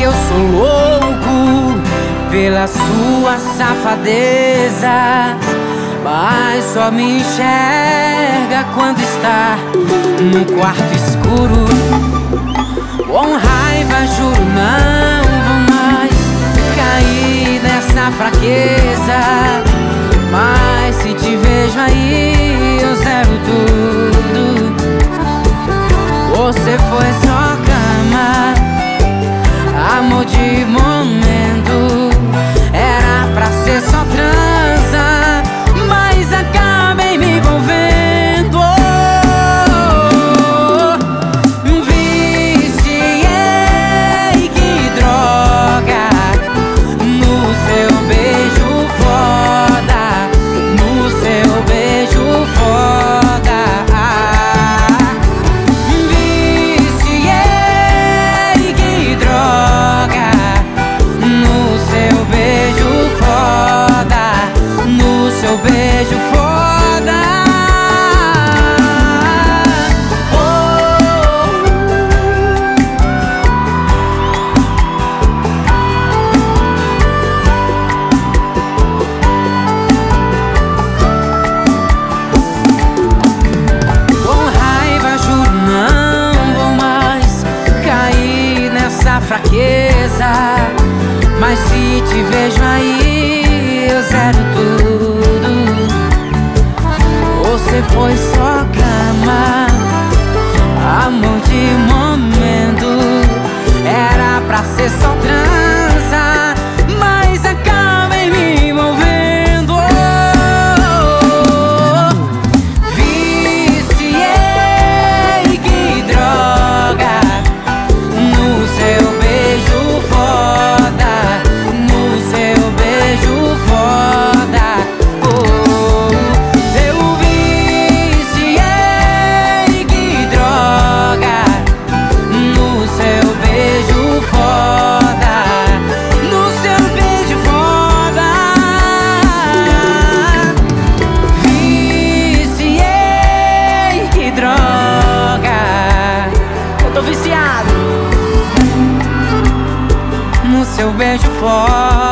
que eu sou louco pela sua safadeza, mas só me enxerga quando está no quarto escuro. Com raiva juro não vou mais cair nessa fraqueza, mas se te vejo aí eu zero tudo. Você foi só cama, amor de momento, era pra ser só transa, mas acabei me envolvendo. Viciei, que droga, no seu beijo foda, no seu beijo foda. Viciei, que droga, no seu beijo foda, no seu beijo foda. Com raiva juro não vou mais cair nessa fraqueza, mas se te vejo aí eu zero tudo. Você foi só cama, amor de momento, era pra ser só transa, mas acabei me envolvendo. Viciei, que droga, no seu beijo foda, no seu beijo foda. Eu viciei, que droga, no seu beijo foda, no seu beijo foda. Viciei, que droga, eu tô viciado no seu beijo foda.